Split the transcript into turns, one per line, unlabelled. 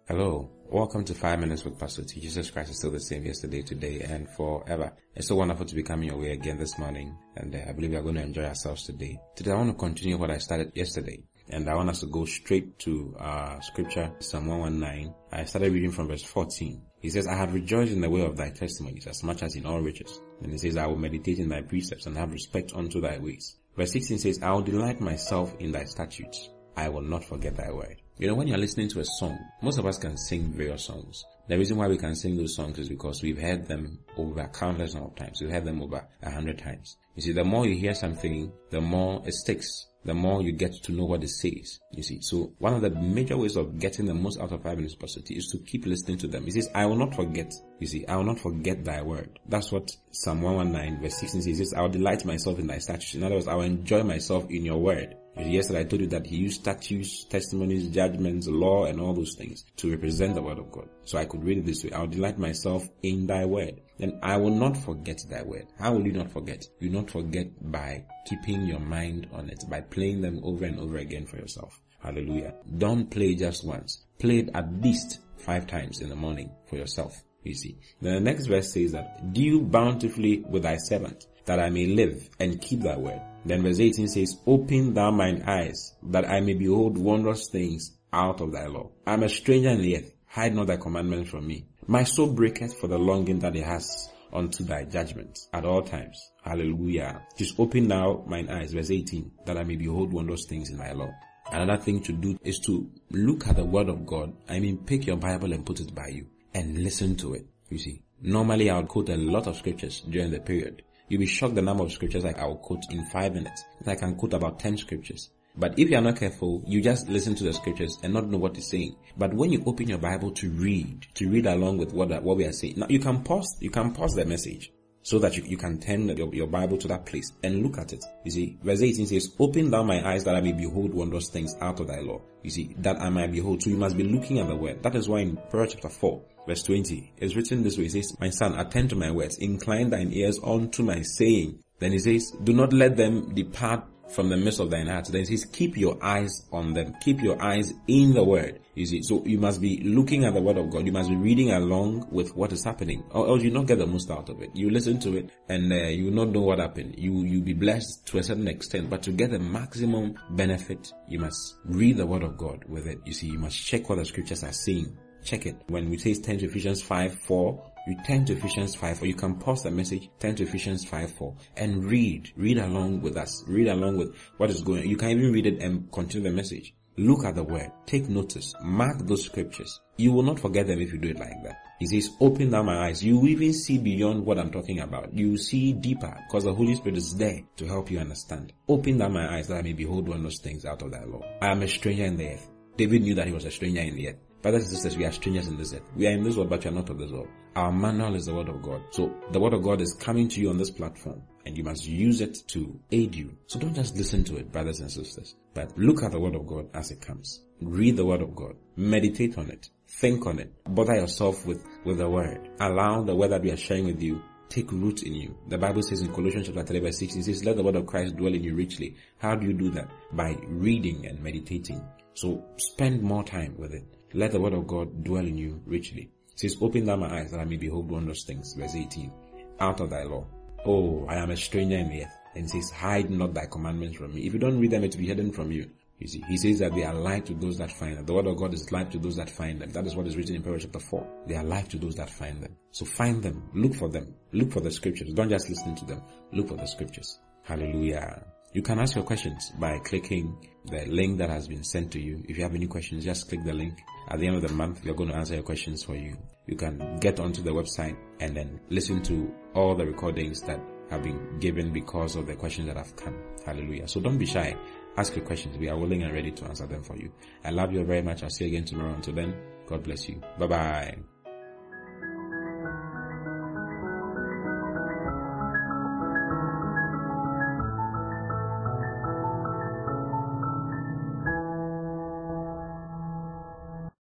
Hello, welcome to 5 Minutes with Pastor T. Jesus Christ is still the same yesterday, today, and forever. It's so wonderful to be coming your way again this morning, and I believe we are going to enjoy ourselves today. Today I want to continue what I started yesterday, and I want us to go straight to scripture, Psalm 119. I started reading from verse 14. He says, I have rejoiced in the way of thy testimonies as much as in all riches. And he says, I will meditate in thy precepts and have respect unto thy ways. Verse 16 says, I will delight myself in thy statutes. I will not forget thy word. You know, when you're listening to a song, most of us can sing various songs. The reason why we can sing those songs is because we've heard them over countless number of times. We've heard them over 100 times. You see, the more you hear something, the more it sticks. The more you get to know what it says. You see, so one of the major ways of getting the most out of 5 minutes positivity is to keep listening to them. He says, I will not forget. You see, I will not forget thy word. That's what Psalm 119 verse 16 says. He says, I will delight myself in thy statutes. In other words, I will enjoy myself in your word. Yesterday I told you that he used statutes, testimonies, judgments, law, and all those things to represent the word of God. So I could read it this way. I will delight myself in thy word. Then I will not forget thy word. How will you not forget? You not forget by keeping your mind on it, by playing them over and over again for yourself. Hallelujah. Don't play just once. Play it at least 5 times in the morning for yourself. You see. Then the next verse says that, deal bountifully with thy servant, that I may live and keep thy word. Then verse 18 says, open thou mine eyes, that I may behold wondrous things out of thy law. I am a stranger in the earth, hide not thy commandments from me. My soul breaketh for the longing that it has unto thy judgments at all times. Hallelujah. Just open thou mine eyes, verse 18, that I may behold wondrous things in thy law. Another thing to do is to look at the word of God. Pick your Bible and put it by you and listen to it. You see, normally I would quote a lot of scriptures during the period. You'll be shocked the number of scriptures I will quote in 5 minutes. I can quote about 10 scriptures. But if you are not careful, you just listen to the scriptures and not know what it's saying. But when you open your Bible to read along with what we are saying, now you can pause the message so that you can turn your Bible to that place and look at it. You see, verse 18 says, open thou my eyes that I may behold wondrous things out of thy law. You see, that I might behold. So you must be looking at the word. That is why in Proverbs chapter 4, verse 20, it's written this way. It says, my son, attend to my words, incline thine ears unto my saying. Then it says, do not let them depart from the midst of thine heart. Then it says, keep your eyes on them. Keep your eyes in the word. You see, so you must be looking at the word of God. You must be reading along with what is happening, or else you not get the most out of it. You listen to it and you will not know what happened. You be blessed to a certain extent, but to get the maximum benefit, you must read the word of God with it. You see, you must check what the scriptures are saying. Check it. When we say turn to Ephesians 5:4, you turn to Ephesians 5:4. You can pause the message, turn to Ephesians 5:4 and read along with us. Read along with what is going on. You can even read it and continue the message. Look at the word. Take notice. Mark those scriptures. You will not forget them if you do it like that. He says, open down my eyes. You will even see beyond what I'm talking about. You see deeper because the Holy Spirit is there to help you understand. Open down my eyes that I may behold wondrous things out of thy law. I am a stranger in the earth. David knew that he was a stranger in the earth. Brothers and sisters, we are strangers in this earth. We are in this world, but we are not of this world. Our manual is the word of God. So the word of God is coming to you on this platform, and you must use it to aid you. So don't just listen to it, brothers and sisters, but look at the word of God as it comes. Read the word of God. Meditate on it. Think on it. Bother yourself with the word. Allow the word that we are sharing with you take root in you. The Bible says in Colossians chapter 3 verse 16, it says, let the word of Christ dwell in you richly. How do you do that? By reading and meditating. So spend more time with it. Let the word of God dwell in you richly. It says, open thou my eyes that I may behold wondrous things. Verse 18, out of thy law. Oh, I am a stranger in the earth. And it says, hide not thy commandments from me. If you don't read them, it will be hidden from you. You see, he says that they are life to those that find them. The word of God is life to those that find them. That is what is written in Proverbs chapter 4. They are life to those that find them. So find them. Look for them. Look for the scriptures. Don't just listen to them. Look for the scriptures. Hallelujah. You can ask your questions by clicking the link that has been sent to you. If you have any questions, just click the link. At the end of the month, we are going to answer your questions for you. You can get onto the website and then listen to all the recordings that have been given because of the questions that have come. Hallelujah. So don't be shy. Ask your questions. We are willing and ready to answer them for you. I love you very much. I'll see you again tomorrow. Until then, God bless you. Bye-bye.